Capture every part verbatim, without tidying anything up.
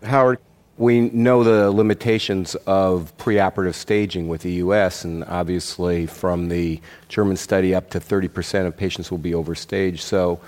Howard? We know the limitations of preoperative staging with the U S, and obviously from the German study, up to thirty percent of patients will be overstaged. So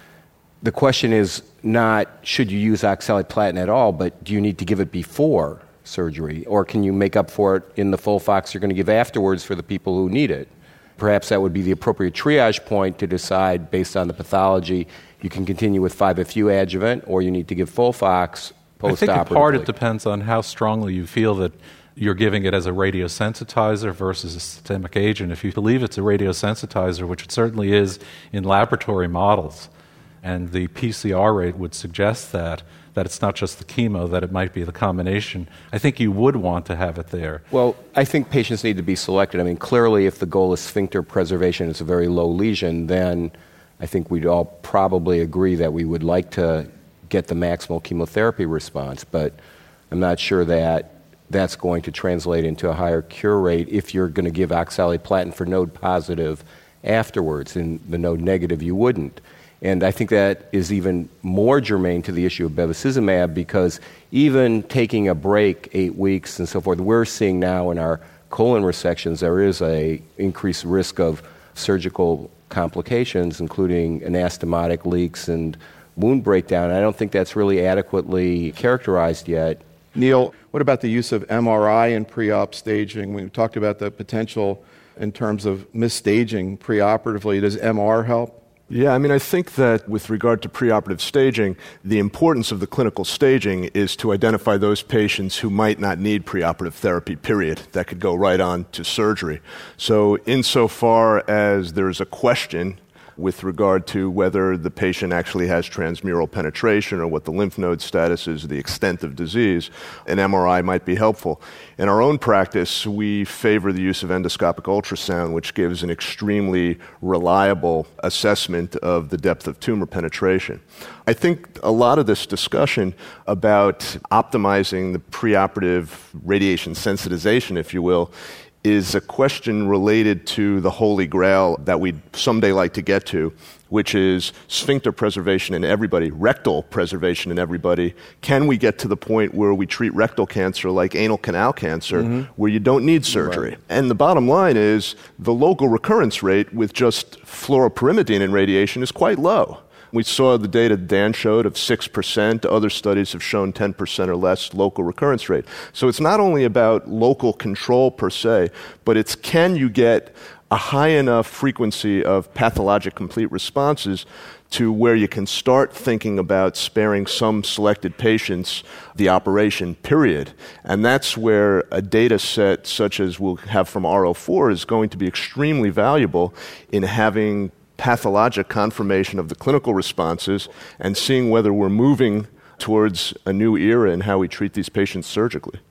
the question is not should you use oxaliplatin at all, but do you need to give it before surgery, or can you make up for it in the FOLFOX you're going to give afterwards for the people who need it? Perhaps that would be the appropriate triage point to decide based on the pathology. You can continue with five F U adjuvant, or you need to give FOLFOX post-operatively. I think in part it depends on how strongly you feel that you're giving it as a radiosensitizer versus a systemic agent. If you believe it's a radiosensitizer, which it certainly is in laboratory models, and the P C R rate would suggest that, that it's not just the chemo, that it might be the combination, I think you would want to have it there. Well, I think patients need to be selected. I mean, clearly if the goal is sphincter preservation, it's a very low lesion, then I think we'd all probably agree that we would like to get the maximal chemotherapy response, but I'm not sure that that's going to translate into a higher cure rate if you're going to give oxaliplatin for node positive afterwards. In the node negative, you wouldn't. And I think that is even more germane to the issue of bevacizumab, because even taking a break eight weeks and so forth, we're seeing now in our colon resections there is a increased risk of surgical complications, including anastomotic leaks and wound breakdown. I don't think that's really adequately characterized yet. Neil, what about the use of M R I in pre-op staging? We talked about the potential in terms of misstaging preoperatively. Does M R help? Yeah, I mean, I think that with regard to preoperative staging, the importance of the clinical staging is to identify those patients who might not need preoperative therapy, period, that could go right on to surgery. So insofar as there's a question with regard to whether the patient actually has transmural penetration or what the lymph node status is, the extent of disease, an M R I might be helpful. In our own practice, we favor the use of endoscopic ultrasound, which gives an extremely reliable assessment of the depth of tumor penetration. I think a lot of this discussion about optimizing the preoperative radiation sensitization, if you will, is a question related to the holy grail that we'd someday like to get to, which is sphincter preservation in everybody, rectal preservation in everybody. Can we get to the point where we treat rectal cancer like anal canal cancer, mm-hmm. where you don't need surgery? Right. And the bottom line is the local recurrence rate with just fluoropyrimidine and radiation is quite low. We saw the data Dan showed of six percent. Other studies have shown ten percent or less local recurrence rate. So it's not only about local control per se, but it's can you get a high enough frequency of pathologic complete responses to where you can start thinking about sparing some selected patients the operation, period. And that's where a data set such as we'll have from R O four is going to be extremely valuable in having pathologic confirmation of the clinical responses and seeing whether we're moving towards a new era in how we treat these patients surgically.